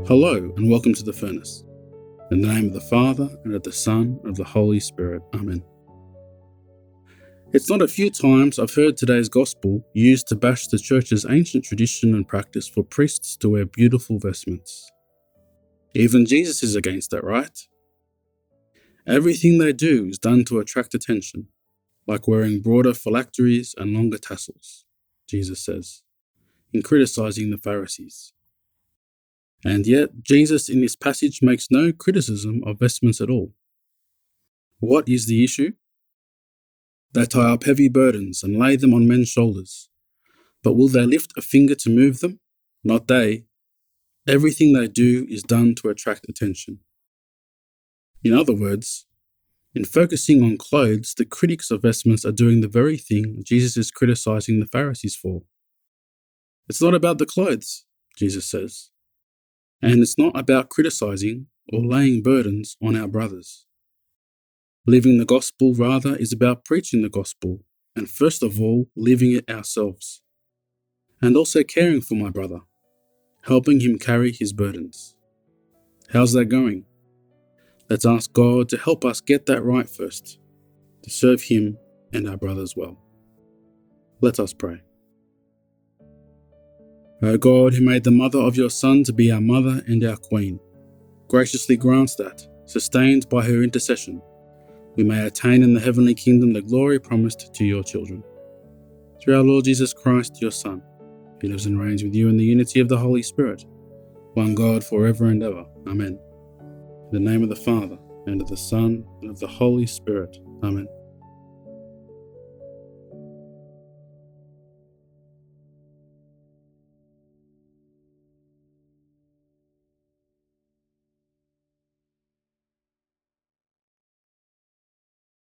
Hello and welcome to the Furnace. In the name of the Father, and of the Son, and of the Holy Spirit. Amen. It's not a few times I've heard today's gospel used to bash the church's ancient tradition and practice for priests to wear beautiful vestments. Even Jesus is against that, right? Everything they do is done to attract attention, like wearing broader phylacteries and longer tassels, Jesus says, in criticizing the Pharisees. And yet, Jesus in this passage makes no criticism of vestments at all. What is the issue? They tie up heavy burdens and lay them on men's shoulders. But will they lift a finger to move them? Not they. Everything they do is done to attract attention. In other words, in focusing on clothes, the critics of vestments are doing the very thing Jesus is criticizing the Pharisees for. It's not about the clothes, Jesus says. And it's not about criticizing or laying burdens on our brothers. Living the gospel, rather, is about preaching the gospel, and first of all, living it ourselves. And also caring for my brother, helping him carry his burdens. How's that going? Let's ask God to help us get that right first, to serve him and our brothers well. Let us pray. O God, who made the mother of your Son to be our mother and our queen, graciously grant that, sustained by her intercession, we may attain in the heavenly kingdom the glory promised to your children. Through our Lord Jesus Christ, your Son, who lives and reigns with you in the unity of the Holy Spirit, one God forever and ever. Amen. In the name of the Father, and of the Son, and of the Holy Spirit. Amen.